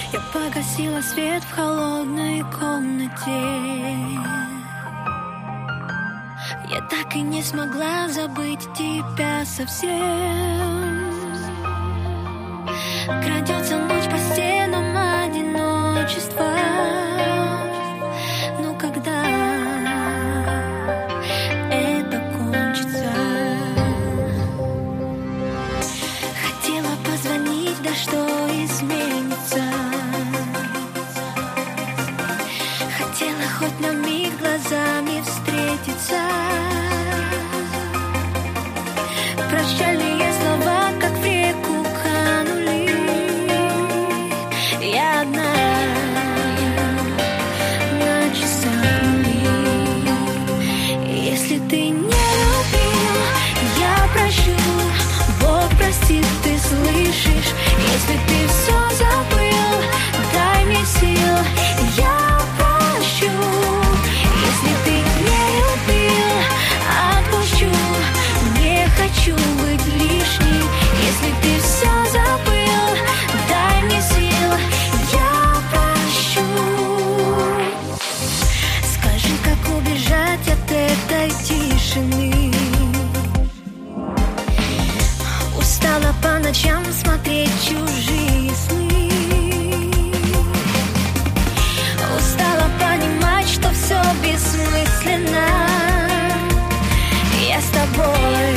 Я погасила свет в холодной комнате. Я так и не смогла забыть тебя совсем. Крадется ночь по стенам одиночества. Но когда это кончится? Хотела позвонить, да что изменится? Хотела хоть на миг глазами встретиться. Прощальные слова, как в реку, канули. Я одна на часах нули. Если ты не любил, я прощу. Бог простит, ты слышишь? Если ты все забыл, дай мне сил, я прощу. Если ты не любил, отпущу. Не хочу быть лишней. Если ты все забыл, дай мне сил, я прощу. Скажи, как убежать от этой тишины. Устала по ночам смотреть чужие сны. Устала понимать, что все бессмысленно. Я с тобой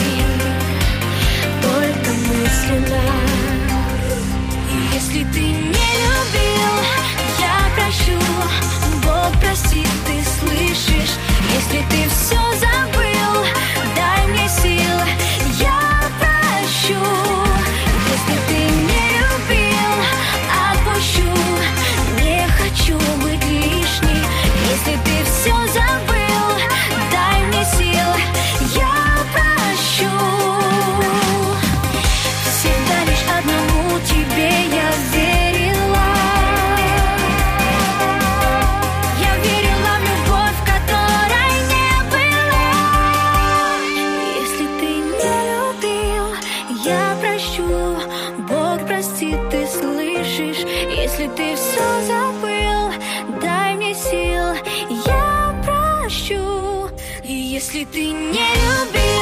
только мысленно. Если ты не любил, я прощу. Бог простит, ты слышишь? Если ты все забыл, дай мне сил, я прощу. Если ты не любил, отпущу. Не хочу быть лишней. Если ты все забыл, дай мне сил, я прощу. Всегда лишь одному тебе я верила. Я верила в любовь, которой не было. Если ты не любил, я прощу. Бог простит, ты слышишь? Если ты все забыл, дай мне сил, я прощу. Если ты не любил,